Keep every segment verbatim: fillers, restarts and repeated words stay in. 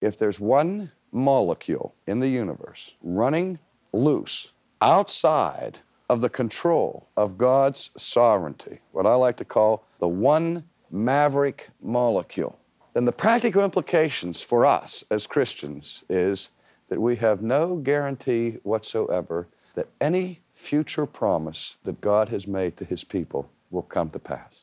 if there's one molecule in the universe running loose outside of the control of God's sovereignty, what I like to call the one maverick molecule, then the practical implications for us as Christians is that we have no guarantee whatsoever that any future promise that God has made to his people will come to pass.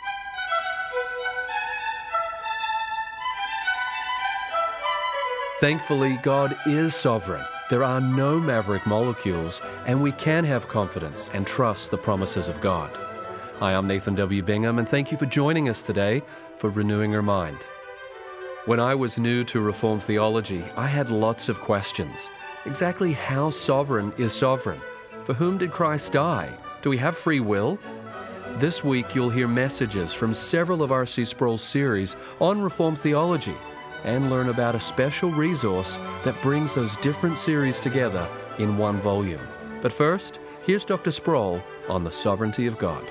Thankfully, God is sovereign. There are no maverick molecules, and we can have confidence and trust the promises of God. Hi, I'm Nathan W. Bingham, and thank you for joining us today for Renewing Your Mind. When I was new to Reformed theology, I had lots of questions. Exactly how sovereign is sovereign? For whom did Christ die? Do we have free will? This week, you'll hear messages from several of R C Sproul's series on Reformed theology, and learn about a special resource that brings those different series together in one volume. But first, here's Doctor Sproul on the sovereignty of God.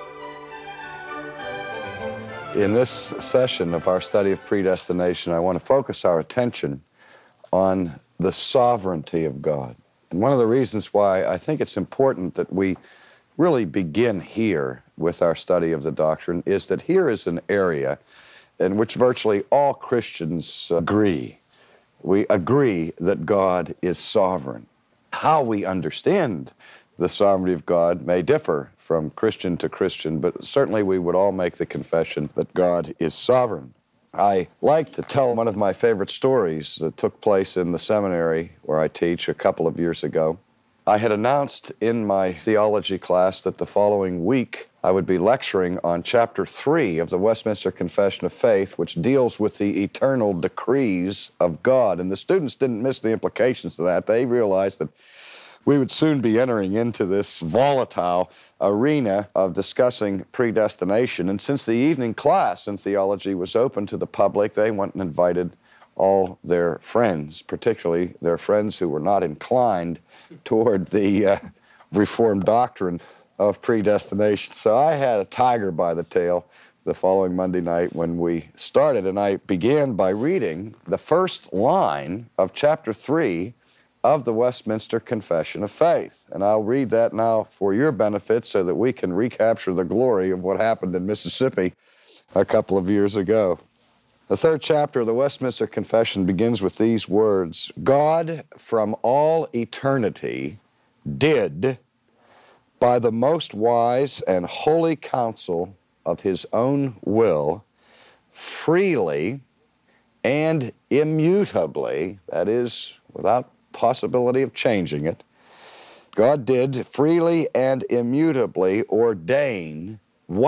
In this session of our study of predestination, I want to focus our attention on the sovereignty of God. And one of the reasons why I think it's important that we really begin here with our study of the doctrine is that here is an area in which virtually all Christians agree. We agree that God is sovereign. How we understand the sovereignty of God may differ from Christian to Christian, but certainly we would all make the confession that God is sovereign. I like to tell one of my favorite stories that took place in the seminary where I teach a couple of years ago. I had announced in my theology class that the following week I would be lecturing on chapter three of the Westminster Confession of Faith, which deals with the eternal decrees of God. And the students didn't miss the implications of that. They realized that we would soon be entering into this volatile arena of discussing predestination. And since the evening class in theology was open to the public, they went and invited all their friends, particularly their friends who were not inclined toward the uh, Reformed doctrine of predestination. So I had a tiger by the tail the following Monday night when we started, and I began by reading the first line of chapter three of the Westminster Confession of Faith. And I'll read that now for your benefit so that we can recapture the glory of what happened in Mississippi a couple of years ago. The third chapter of the Westminster Confession begins with these words: God from all eternity did, by the most wise and holy counsel of his own will, freely and immutably, that is, without possibility of changing it, God did freely and immutably ordain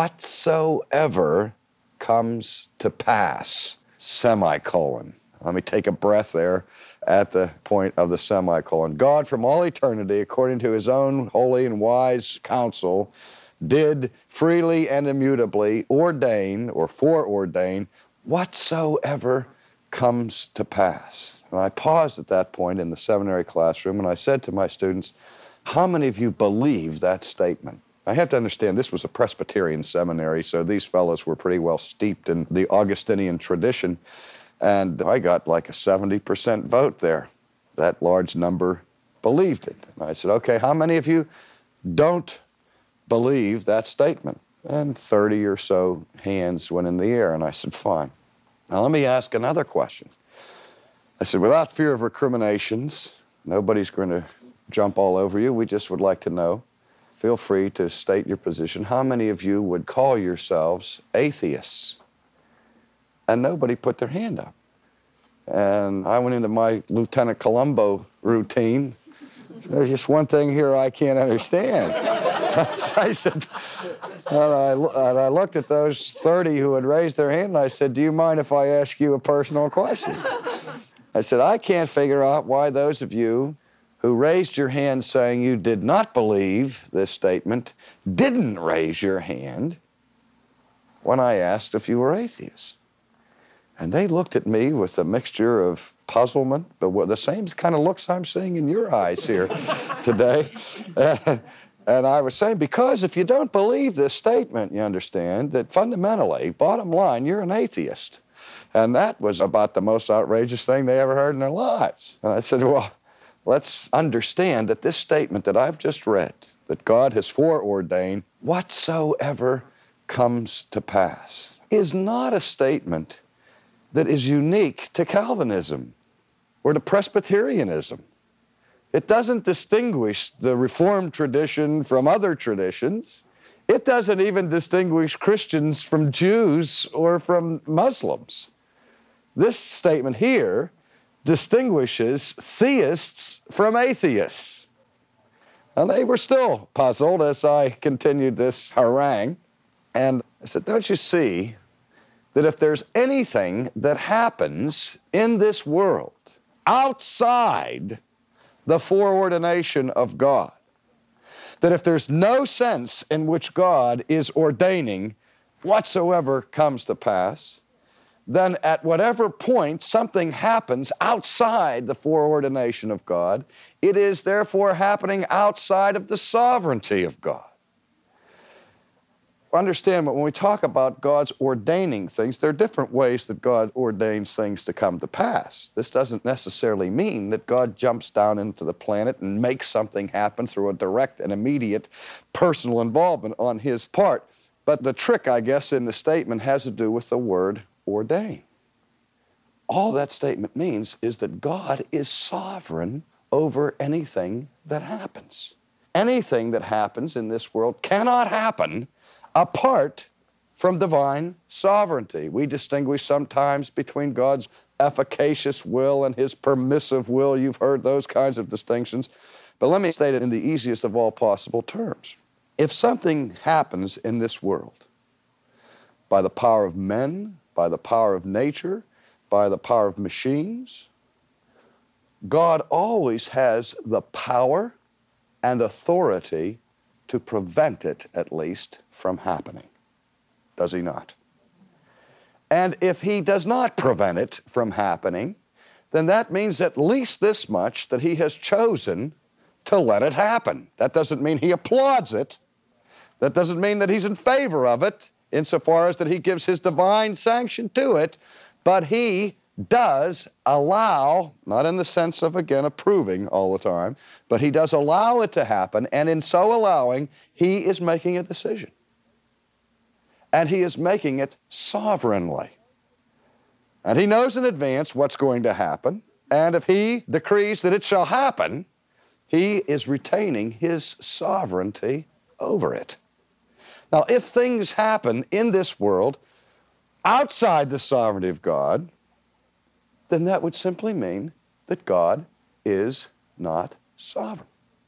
whatsoever comes to pass, semicolon. Let me take a breath there at the point of the semicolon. God from all eternity, according to his own holy and wise counsel, did freely and immutably ordain or foreordain whatsoever comes to pass. And I paused at that point in the seminary classroom and I said to my students, how many of you believe that statement? I have to understand this was a Presbyterian seminary, so these fellows were pretty well steeped in the Augustinian tradition, and I got like a seventy percent vote there. That large number believed it. And I said, okay, how many of you don't believe that statement? And thirty or so hands went in the air, and I said, fine. Now let me ask another question. I said, without fear of recriminations, nobody's going to jump all over you. We just would like to know. Feel free to state your position. How many of you would call yourselves atheists? And nobody put their hand up. And I went into my Lieutenant Columbo routine. There's just one thing here I can't understand. I said, and I, and I looked at those thirty who had raised their hand, and I said, do you mind if I ask you a personal question? I said, I can't figure out why those of you who raised your hand saying you did not believe this statement didn't raise your hand when I asked if you were atheists. And they looked at me with a mixture of puzzlement, but the same kind of looks I'm seeing in your eyes here today. And, and I was saying, because if you don't believe this statement, you understand that fundamentally, bottom line, you're an atheist. And that was about the most outrageous thing they ever heard in their lives. And I said, well, let's understand that this statement that I've just read, that God has foreordained whatsoever comes to pass, is not a statement that is unique to Calvinism or to Presbyterianism. It doesn't distinguish the Reformed tradition from other traditions. It doesn't even distinguish Christians from Jews or from Muslims. This statement here distinguishes theists from atheists. And they were still puzzled as I continued this harangue. And I said, don't you see that if there's anything that happens in this world outside the foreordination of God, that if there's no sense in which God is ordaining whatsoever comes to pass, then at whatever point something happens outside the foreordination of God, it is therefore happening outside of the sovereignty of God. Understand, but when we talk about God's ordaining things, there are different ways that God ordains things to come to pass. This doesn't necessarily mean that God jumps down into the planet and makes something happen through a direct and immediate personal involvement on his part. But the trick, I guess, in the statement has to do with the word ordain. All that statement means is that God is sovereign over anything that happens. Anything that happens in this world cannot happen apart from divine sovereignty. We distinguish sometimes between God's efficacious will and his permissive will. You've heard those kinds of distinctions. But let me state it in the easiest of all possible terms. If something happens in this world by the power of men, by the power of nature, by the power of machines, God always has the power and authority to prevent it, at least, from happening. Does he not? And if he does not prevent it from happening, then that means at least this much, that he has chosen to let it happen. That doesn't mean he applauds it. That doesn't mean that he's in favor of it, insofar as that he gives his divine sanction to it, but he does allow, not in the sense of, again, approving all the time, but he does allow it to happen, and in so allowing, he is making a decision. And he is making it sovereignly. And he knows in advance what's going to happen, and if he decrees that it shall happen, he is retaining his sovereignty over it. Now, if things happen in this world outside the sovereignty of God, then that would simply mean that God is not sovereign.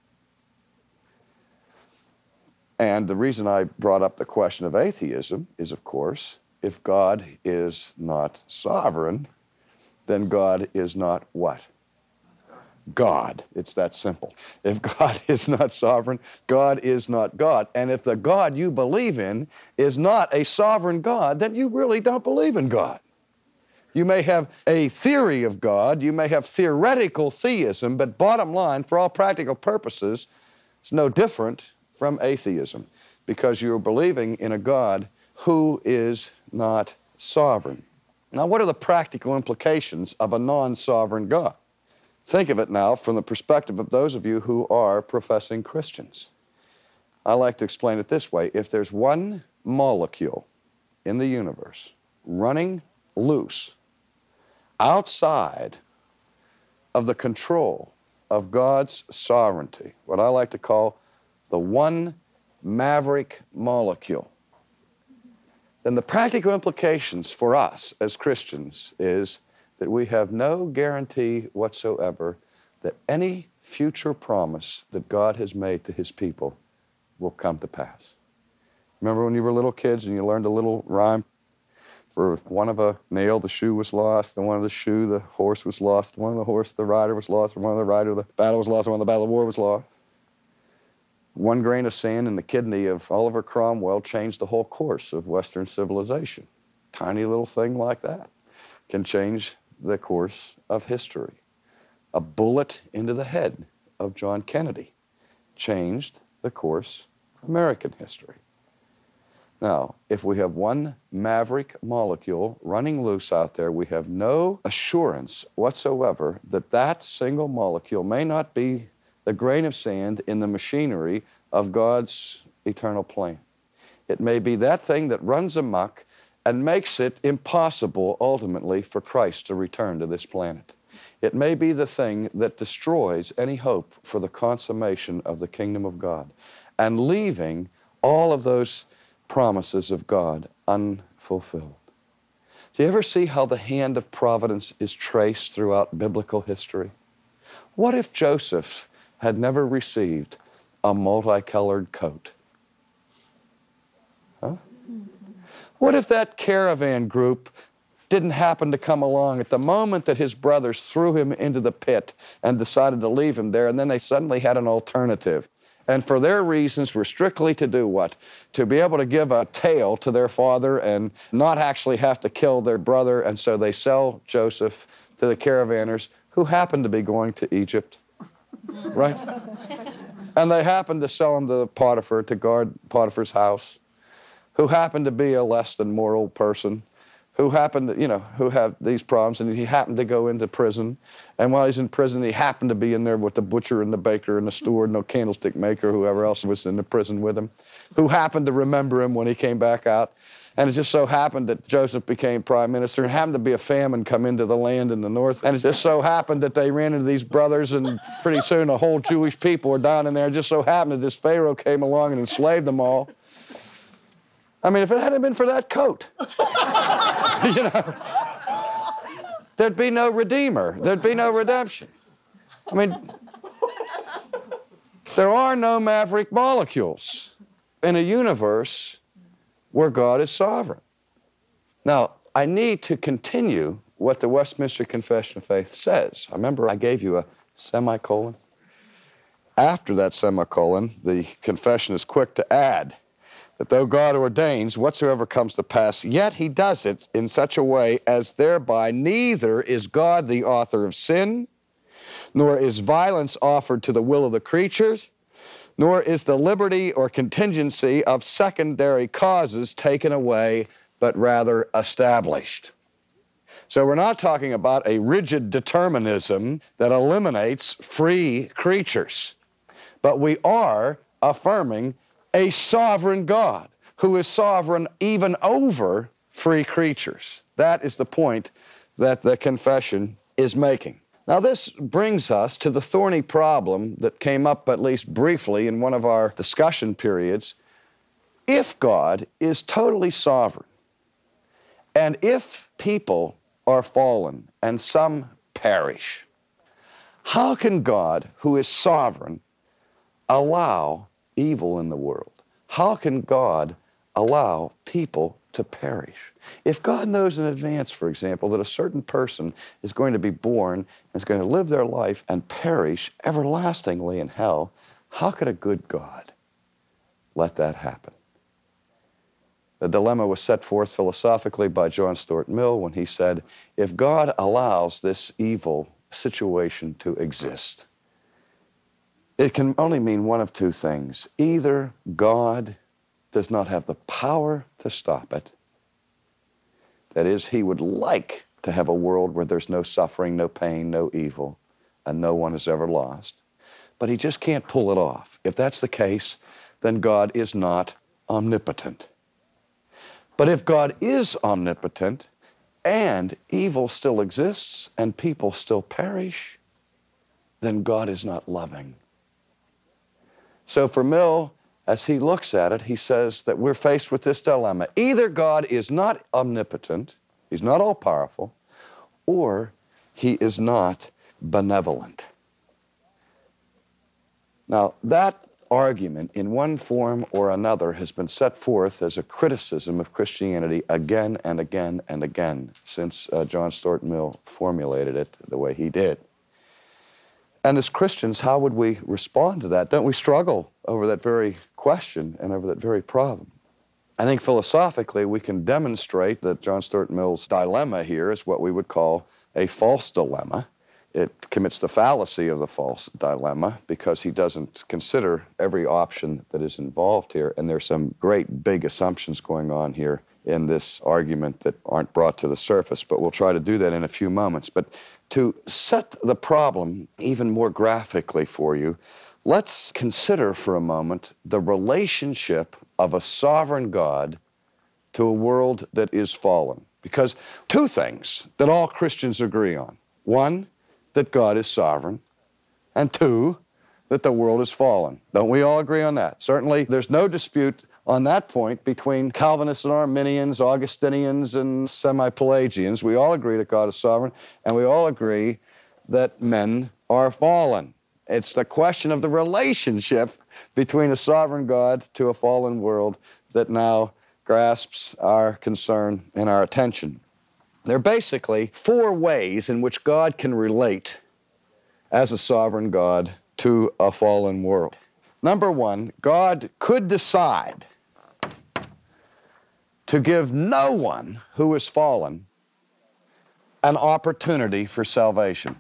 And the reason I brought up the question of atheism is, of course, if God is not sovereign, then God is not what? God. It's that simple. If God is not sovereign, God is not God. And if the God you believe in is not a sovereign God, then you really don't believe in God. You may have a theory of God, you may have theoretical theism, but bottom line, for all practical purposes, it's no different from atheism, because you're believing in a God who is not sovereign. Now, what are the practical implications of a non-sovereign God? Think of it now from the perspective of those of you who are professing Christians. I like to explain it this way. If there's one molecule in the universe running loose outside of the control of God's sovereignty, what I like to call the one maverick molecule, then the practical implications for us as Christians is that we have no guarantee whatsoever that any future promise that God has made to his people will come to pass. Remember when you were little kids and you learned a little rhyme? For one of a nail, the shoe was lost, and one of the shoe, the horse was lost, one of the horse, the rider was lost, and one of the rider, the battle was lost, and one of the battle of war was lost. One grain of sand in the kidney of Oliver Cromwell changed the whole course of Western civilization. Tiny little thing like that can change the course of history. A bullet into the head of John Kennedy changed the course of American history. Now, if we have one maverick molecule running loose out there, we have no assurance whatsoever that that single molecule may not be the grain of sand in the machinery of God's eternal plan. It may be that thing that runs amok and makes it impossible ultimately for Christ to return to this planet. It may be the thing that destroys any hope for the consummation of the kingdom of God and leaving all of those promises of God unfulfilled. Do you ever see how the hand of providence is traced throughout biblical history? What if Joseph had never received a multicolored coat? Huh? What if that caravan group didn't happen to come along at the moment that his brothers threw him into the pit and decided to leave him there, and then they suddenly had an alternative? And for their reasons were strictly to do what? To be able to give a tail to their father and not actually have to kill their brother. And so they sell Joseph to the caravanners who happened to be going to Egypt, right? And they happened to sell him to Potiphar to guard Potiphar's house, who happened to be a less than moral person, who happened to, you know, who had these problems, and he happened to go into prison. And while he's in prison, he happened to be in there with the butcher and the baker and the steward and the candlestick maker, whoever else was in the prison with him, who happened to remember him when he came back out. And it just so happened that Joseph became prime minister, and happened to be a famine come into the land in the north. And it just so happened that they ran into these brothers, and pretty soon the whole Jewish people were down in there. It just so happened that this Pharaoh came along and enslaved them all. I mean, if it hadn't been for that coat, you know, there'd be no Redeemer. There'd be no redemption. I mean, there are no maverick molecules in a universe where God is sovereign. Now, I need to continue what the Westminster Confession of Faith says. I remember I gave you a semicolon. After that semicolon, the confession is quick to add that though God ordains whatsoever comes to pass, yet he does it in such a way as thereby neither is God the author of sin, nor is violence offered to the will of the creatures, nor is the liberty or contingency of secondary causes taken away, but rather established. So we're not talking about a rigid determinism that eliminates free creatures, but we are affirming a sovereign God who is sovereign even over free creatures. That is the point that the confession is making. Now, this brings us to the thorny problem that came up at least briefly in one of our discussion periods. If God is totally sovereign, and if people are fallen and some perish, how can God, who is sovereign, allow evil in the world? How can God allow people to perish? If God knows in advance, for example, that a certain person is going to be born and is going to live their life and perish everlastingly in hell, how could a good God let that happen? The dilemma was set forth philosophically by John Stuart Mill when he said, if God allows this evil situation to exist, it can only mean one of two things. Either God does not have the power to stop it. That is, he would like to have a world where there's no suffering, no pain, no evil, and no one is ever lost. But he just can't pull it off. If that's the case, then God is not omnipotent. But if God is omnipotent and evil still exists and people still perish, then God is not loving. So for Mill, as he looks at it, he says that we're faced with this dilemma. Either God is not omnipotent, he's not all-powerful, or he is not benevolent. Now, that argument in one form or another has been set forth as a criticism of Christianity again and again and again since uh, John Stuart Mill formulated it the way he did. And as Christians, how would we respond to that? Don't we struggle over that very question and over that very problem? I think philosophically we can demonstrate that John Stuart Mill's dilemma here is what we would call a false dilemma, it commits the fallacy of the false dilemma because he doesn't consider every option that is involved here. And there's some great big assumptions going on here in this argument that aren't brought to the surface, but we'll try to do that in a few moments. But to set the problem even more graphically for you, let's consider for a moment the relationship of a sovereign God to a world that is fallen. Because two things that all Christians agree on. One, that God is sovereign, and two, that the world is fallen. Don't we all agree on that? Certainly, there's no dispute on that point between Calvinists and Arminians, Augustinians and semi-Pelagians. We all agree that God is sovereign, and we all agree that men are fallen. It's the question of the relationship between a sovereign God to a fallen world that now grasps our concern and our attention. There are basically four ways in which God can relate as a sovereign God to a fallen world. Number one, God could decide to give no one who is fallen an opportunity for salvation.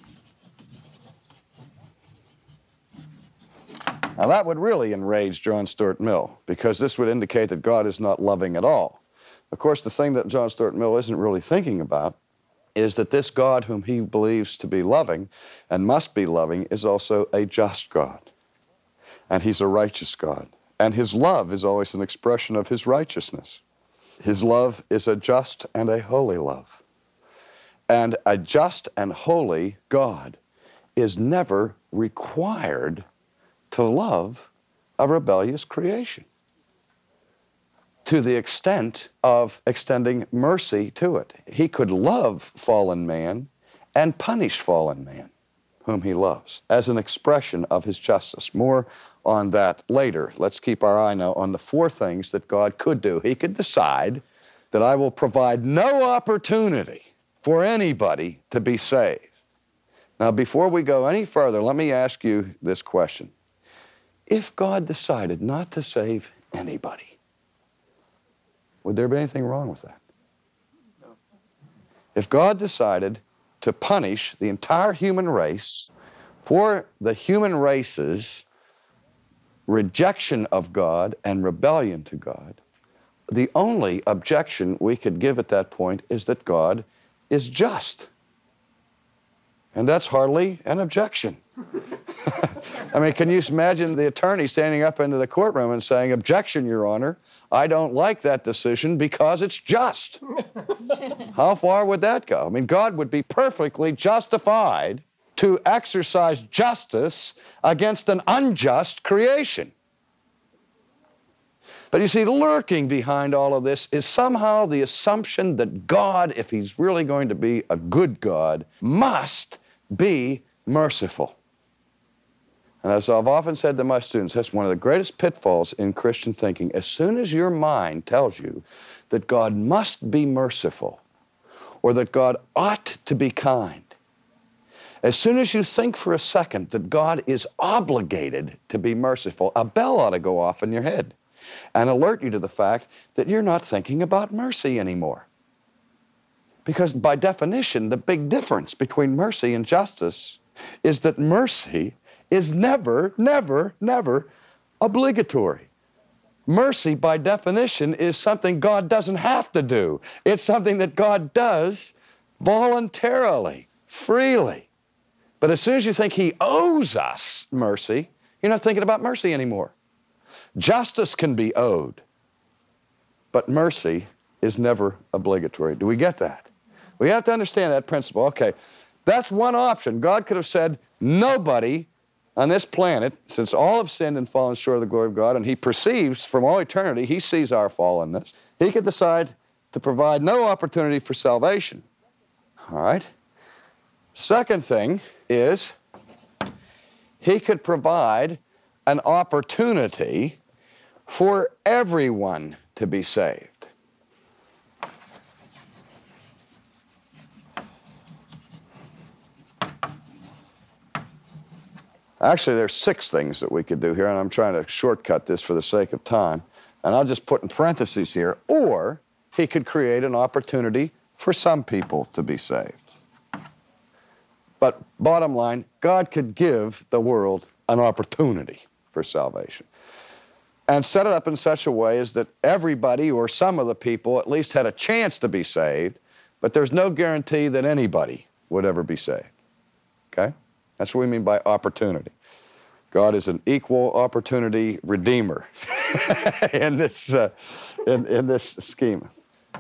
Now that would really enrage John Stuart Mill, because this would indicate that God is not loving at all. Of course, the thing that John Stuart Mill isn't really thinking about is that this God whom he believes to be loving and must be loving is also a just God. And he's a righteous God. And his love is always an expression of his righteousness. His love is a just and a holy love. And a just and holy God is never required to love a rebellious creation, to the extent of extending mercy to it. He could love fallen man and punish fallen man whom he loves as an expression of his justice. More on that later. Let's keep our eye now on the four things that God could do. He could decide that I will provide no opportunity for anybody to be saved. Now, before we go any further, let me ask you this question. If God decided not to save anybody, would there be anything wrong with that? No. If God decided to punish the entire human race for the human race's rejection of God and rebellion to God, the only objection we could give at that point is that God is just. And that's hardly an objection. I mean, can you imagine the attorney standing up into the courtroom and saying, "Objection, Your Honor, I don't like that decision because it's just." How far would that go? I mean, God would be perfectly justified to exercise justice against an unjust creation. But you see, lurking behind all of this is somehow the assumption that God, if he's really going to be a good God, must be merciful. And as I've often said to my students, that's one of the greatest pitfalls in Christian thinking. As soon as your mind tells you that God must be merciful, or that God ought to be kind, as soon as you think for a second that God is obligated to be merciful, a bell ought to go off in your head and alert you to the fact that you're not thinking about mercy anymore. Because by definition, the big difference between mercy and justice is that mercy is never, never, never obligatory. Mercy, by definition, is something God doesn't have to do. It's something that God does voluntarily, freely. But as soon as you think he owes us mercy, you're not thinking about mercy anymore. Justice can be owed, but mercy is never obligatory. Do we get that? We have to understand that principle. Okay, that's one option. God could have said, nobody on this planet, since all have sinned and fallen short of the glory of God, and he perceives from all eternity, he sees our fallenness, he could decide to provide no opportunity for salvation. All right? Second thing is, he could provide an opportunity for everyone to be saved. Actually, there's six things that we could do here, and I'm trying to shortcut this for the sake of time. And I'll just put in parentheses here, or he could create an opportunity for some people to be saved. But bottom line, God could give the world an opportunity for salvation and set it up in such a way as that everybody or some of the people at least had a chance to be saved, but there's no guarantee that anybody would ever be saved. Okay? That's what we mean by opportunity. God is an equal opportunity redeemer in this, uh, in, in this schema.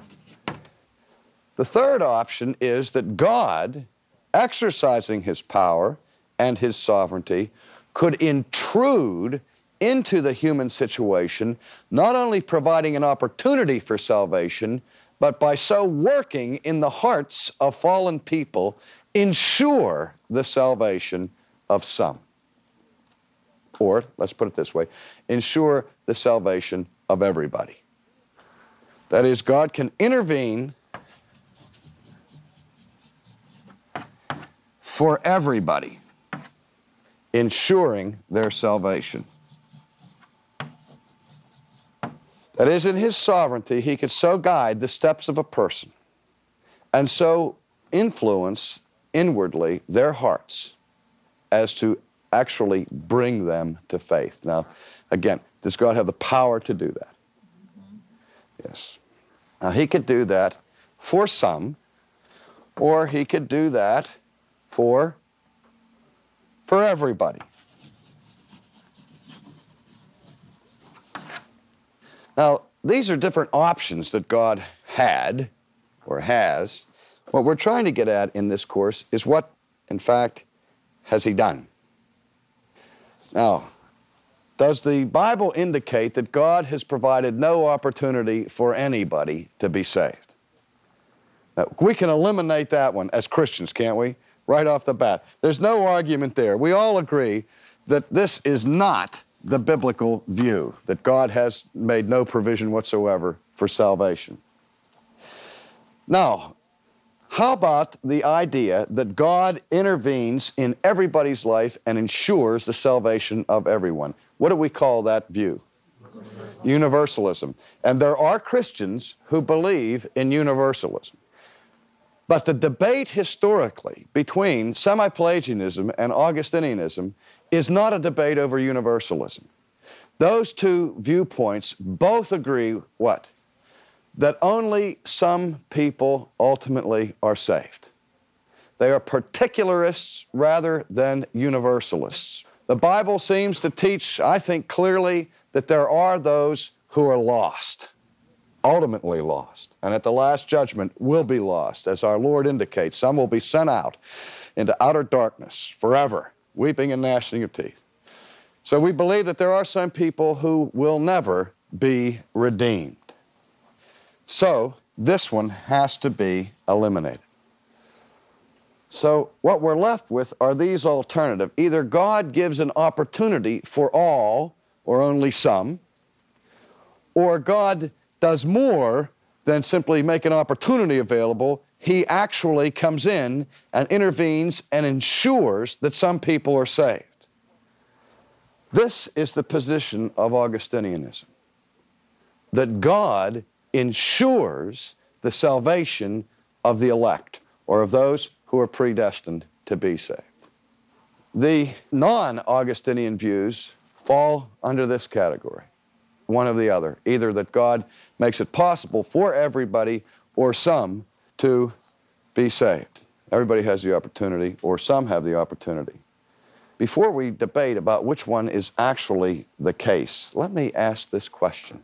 The third option is that God, exercising his power and his sovereignty, could intrude into the human situation, not only providing an opportunity for salvation, but by so working in the hearts of fallen people, ensure the salvation of some. Or, let's put it this way, ensure the salvation of everybody. That is, God can intervene for everybody, ensuring their salvation. That is, in his sovereignty, he could so guide the steps of a person and so influence inwardly their hearts as to actually bring them to faith. Now, again, does God have the power to do that? Yes. Now, he could do that for some, or he could do that for, for everybody. Now, these are different options that God had or has. What we're trying to get at in this course is what, in fact, has he done? Now, does the Bible indicate that God has provided no opportunity for anybody to be saved? Now, we can eliminate that one as Christians, can't we? Right off the bat. There's no argument there. We all agree that this is not the biblical view, that God has made no provision whatsoever for salvation. Now, how about the idea that God intervenes in everybody's life and ensures the salvation of everyone? What do we call that view? Universalism. Universalism. And there are Christians who believe in universalism. But the debate historically between semi-Pelagianism and Augustinianism is not a debate over universalism. Those two viewpoints both agree what? That only some people ultimately are saved. They are particularists rather than universalists. The Bible seems to teach, I think, clearly that there are those who are lost, ultimately lost, and at the last judgment will be lost. As our Lord indicates, some will be sent out into outer darkness forever, weeping and gnashing of teeth. So we believe that there are some people who will never be redeemed. So this one has to be eliminated. So what we're left with are these alternatives. Either God gives an opportunity for all or only some, or God does more than simply make an opportunity available. He actually comes in and intervenes and ensures that some people are saved. This is the position of Augustinianism, that God ensures the salvation of the elect, or of those who are predestined to be saved. The non-Augustinian views fall under this category, one or the other, either that God makes it possible for everybody or some to be saved. Everybody has the opportunity, or some have the opportunity. Before we debate about which one is actually the case, let me ask this question.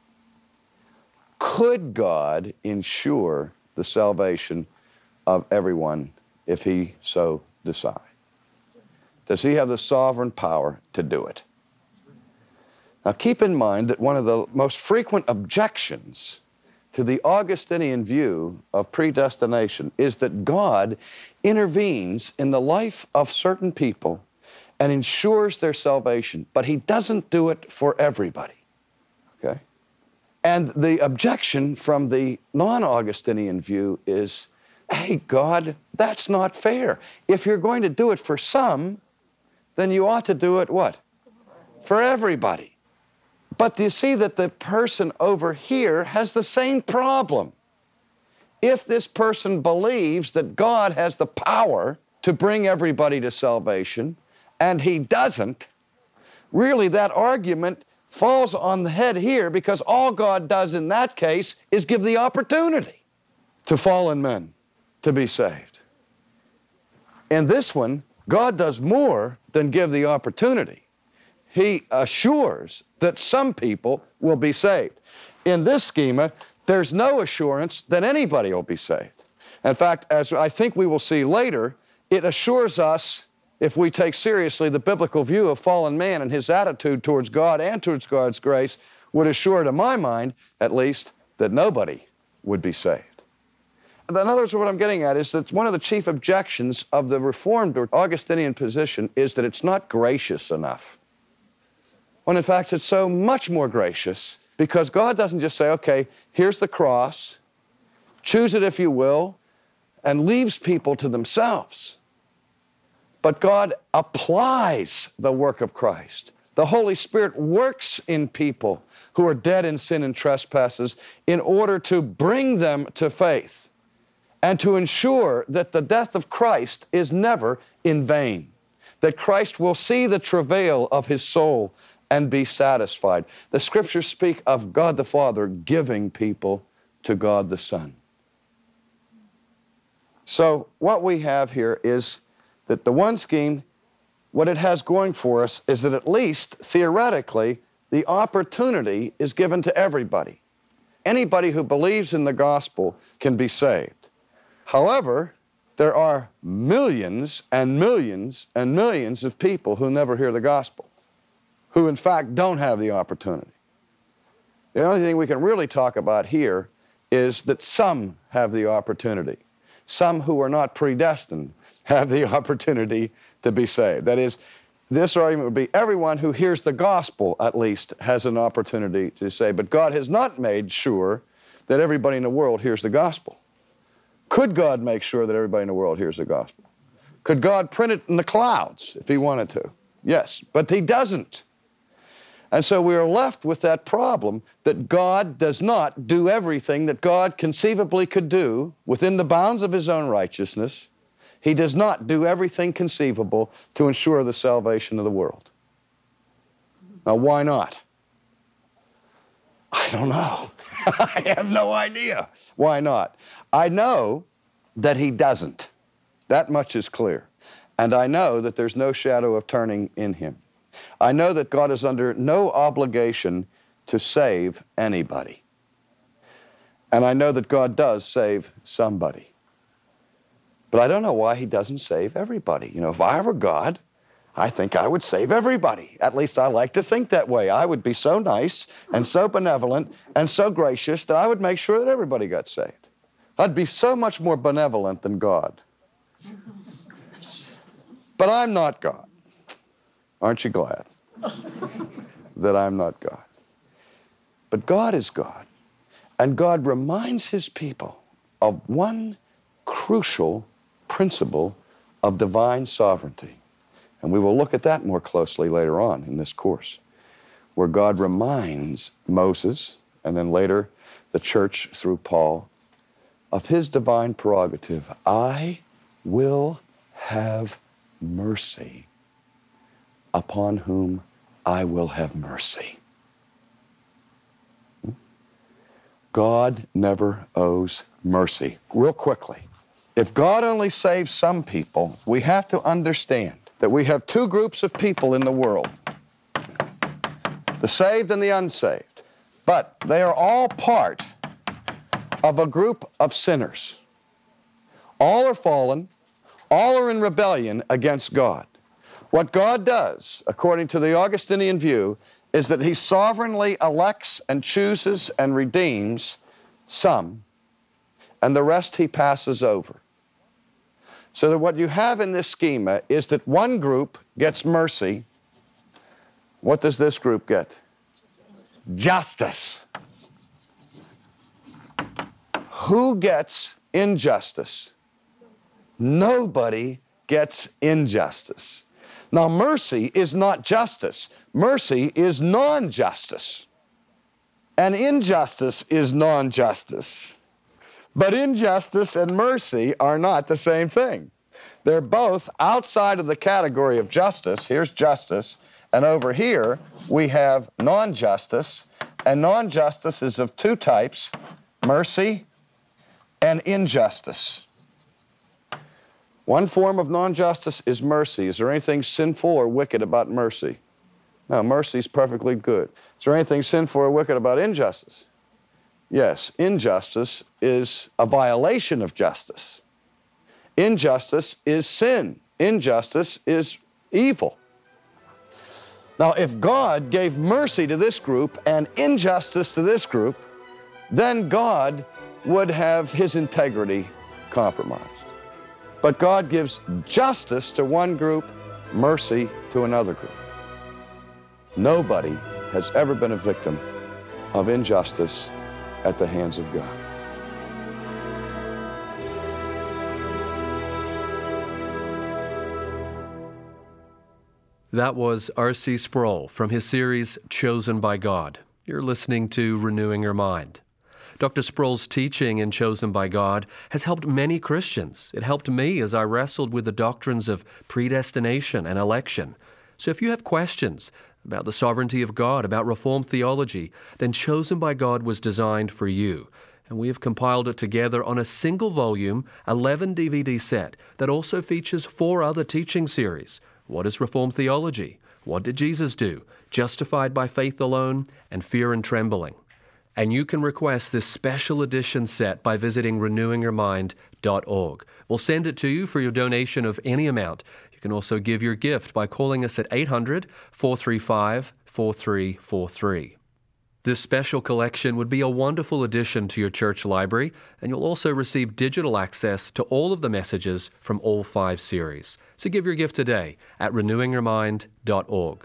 Could God ensure the salvation of everyone if he so decide? Does he have the sovereign power to do it? Now keep in mind that one of the most frequent objections to the Augustinian view of predestination is that God intervenes in the life of certain people and ensures their salvation, but he doesn't do it for everybody, okay? And the objection from the non-Augustinian view is, hey, God, that's not fair. If you're going to do it for some, then you ought to do it what? For everybody. But you see that the person over here has the same problem. If this person believes that God has the power to bring everybody to salvation, and he doesn't, really that argument falls on the head here, because all God does in that case is give the opportunity to fallen men to be saved. In this one, God does more than give the opportunity. He assures that some people will be saved. In this schema, there's no assurance that anybody will be saved. In fact, as I think we will see later, it assures us, if we take seriously the biblical view of fallen man and his attitude towards God and towards God's grace, would assure, to my mind at least, that nobody would be saved. In other words, what I'm getting at is that one of the chief objections of the Reformed or Augustinian position is that it's not gracious enough. When in fact it's so much more gracious, because God doesn't just say, okay, here's the cross, choose it if you will, and leaves people to themselves. But God applies the work of Christ. The Holy Spirit works in people who are dead in sin and trespasses in order to bring them to faith and to ensure that the death of Christ is never in vain, that Christ will see the travail of his soul and be satisfied. The Scriptures speak of God the Father giving people to God the Son. So what we have here is that the one scheme, what it has going for us is that at least theoretically, the opportunity is given to everybody. Anybody who believes in the gospel can be saved. However, there are millions and millions and millions of people who never hear the gospel, who in fact don't have the opportunity. The only thing we can really talk about here is that some have the opportunity. Some who are not predestined have the opportunity to be saved. That is, this argument would be everyone who hears the gospel at least has an opportunity to say, but God has not made sure that everybody in the world hears the gospel. Could God make sure that everybody in the world hears the gospel? Could God print it in the clouds if he wanted to? Yes, but he doesn't. And so we are left with that problem that God does not do everything that God conceivably could do within the bounds of his own righteousness. He does not do everything conceivable to ensure the salvation of the world. Now, why not? I don't know. I have no idea. Why not? I know that he doesn't. That much is clear. And I know that there's no shadow of turning in him. I know that God is under no obligation to save anybody. And I know that God does save somebody. But I don't know why he doesn't save everybody. You know, if I were God, I think I would save everybody. At least I like to think that way. I would be so nice and so benevolent and so gracious that I would make sure that everybody got saved. I'd be so much more benevolent than God. But I'm not God. Aren't you glad that I'm not God? But God is God. And God reminds his people of one crucial principle of divine sovereignty. And we will look at that more closely later on in this course, where God reminds Moses, and then later the church through Paul, of his divine prerogative. I will have mercy upon whom I will have mercy. God never owes mercy. Real quickly, if God only saves some people, we have to understand that we have two groups of people in the world, the saved and the unsaved, but they are all part of a group of sinners. All are fallen, all are in rebellion against God. What God does, according to the Augustinian view, is that he sovereignly elects and chooses and redeems some, and the rest he passes over. So that what you have in this schema is that one group gets mercy. What does this group get? Justice. Who gets injustice? Nobody gets injustice. Now, mercy is not justice. Mercy is non-justice. And injustice is non-justice. But injustice and mercy are not the same thing. They're both outside of the category of justice. Here's justice. And over here, we have non-justice. And non-justice is of two types, mercy and injustice. One form of non-justice is mercy. Is there anything sinful or wicked about mercy? No, mercy is perfectly good. Is there anything sinful or wicked about injustice? Yes, injustice is a violation of justice. Injustice is sin. Injustice is evil. Now, if God gave mercy to this group and injustice to this group, then God would have his integrity compromised. But God gives justice to one group, mercy to another group. Nobody has ever been a victim of injustice at the hands of God. That was R C Sproul from his series, Chosen by God. You're listening to Renewing Your Mind. Doctor Sproul's teaching in Chosen by God has helped many Christians. It helped me as I wrestled with the doctrines of predestination and election. So if you have questions about the sovereignty of God, about Reformed theology, then Chosen by God was designed for you. And we have compiled it together on a single volume, eleven D V D set that also features four other teaching series. What is Reformed theology? What did Jesus do? Justified by faith alone, and Fear and Trembling. And you can request this special edition set by visiting renewing your mind dot org. We'll send it to you for your donation of any amount. You can also give your gift by calling us at eight hundred, four three five, four three four three. This special collection would be a wonderful addition to your church library, and you'll also receive digital access to all of the messages from all five series. So give your gift today at renewing your mind dot org.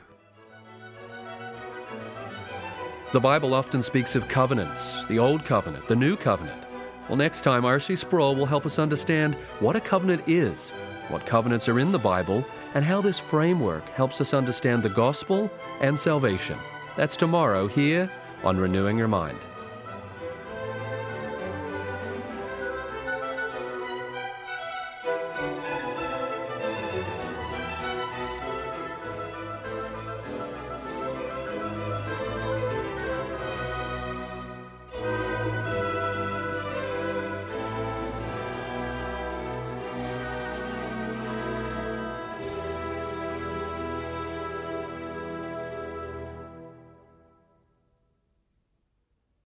The Bible often speaks of covenants, the Old Covenant, the New Covenant. Well, next time, R C Sproul will help us understand what a covenant is, what covenants are in the Bible, and how this framework helps us understand the gospel and salvation. That's tomorrow here on Renewing Your Mind.